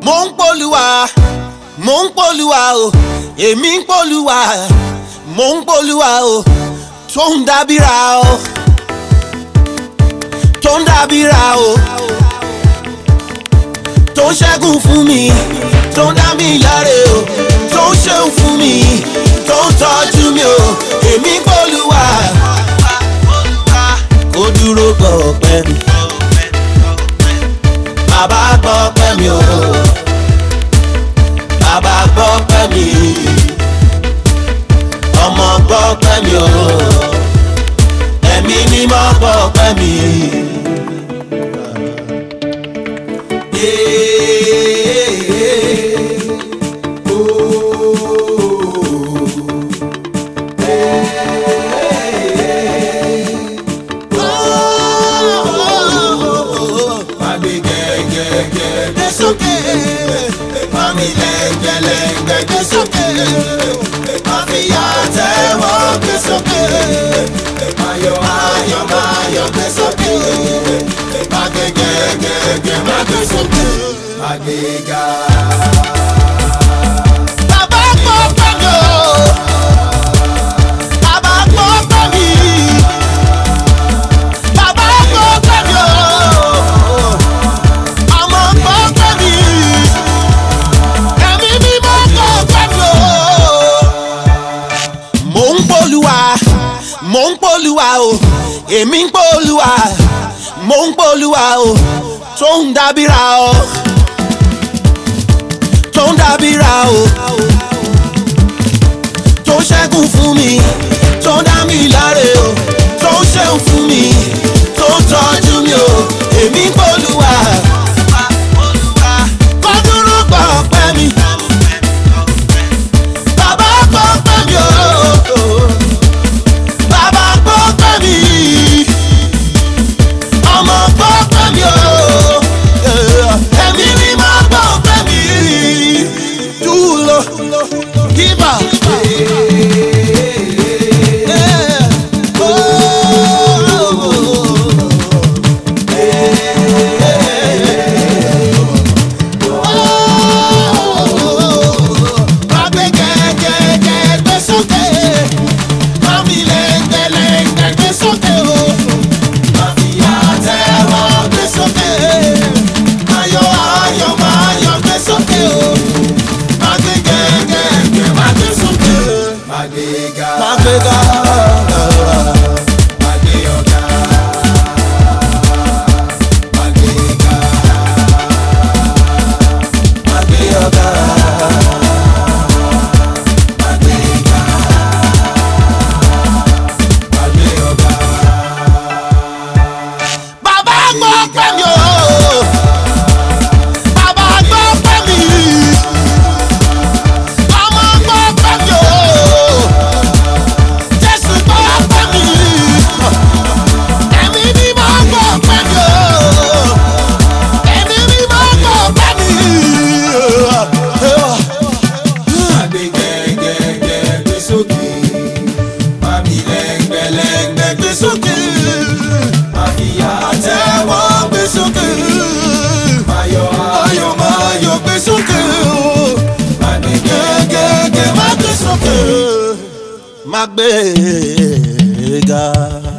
Mo ń p'Olúwa, mo ń p'Olúwa o, èmi ń p'Olúwa, mo ń p'Olúwa o, tó ń dábìrà o, tó ń dábìrà o, tó ń ṣẹ́gun fún mi, tó ń dá mi láre o, tó ń ṣeun fún mi, tó ń tọ́jú mi o, èmi ń p'Olúwa, kó dúró gbọ́ ọpẹ́ mi, bàbá gbọ́ ọpẹ́ mi o. Bàbá gbọ́ pẹ́ mi, ọmọ gbọ́ pẹ́ mi o, ẹ̀mí mímọ́ gbọ́ pẹ́ mi. Gbé sókè, mami lẹ́gbẹ̀lẹ́gbẹ̀ gbé sókè, mami àtẹ́wọ́ gbé sókè, ayọ̀ ayọ̀ ayọ̀ gbé sókè, magegegege má gbé sókè, magega. Bàbá gbọ́ pẹ́ mi o, bàbá gbọ́ pẹ́ mi, bàbá gbọ́ pẹ́ mi o. Mo ń p'Olúwa o, èmi ń p'Olúwa, mo ń p'Olúwa o, tó ń dábìrà o, tó ń dábìrà o, tó ń ṣẹ́gun fún mi, tó ń dá mi láre o, tó ń ṣeun fún mi, tó ń tọ́jú mi o, èmi ń p'Olúwa, kó dúró gbọ́ ọpẹ́ mi, bàbá gbọ́ ọpẹ́ mi o. Má gbéga.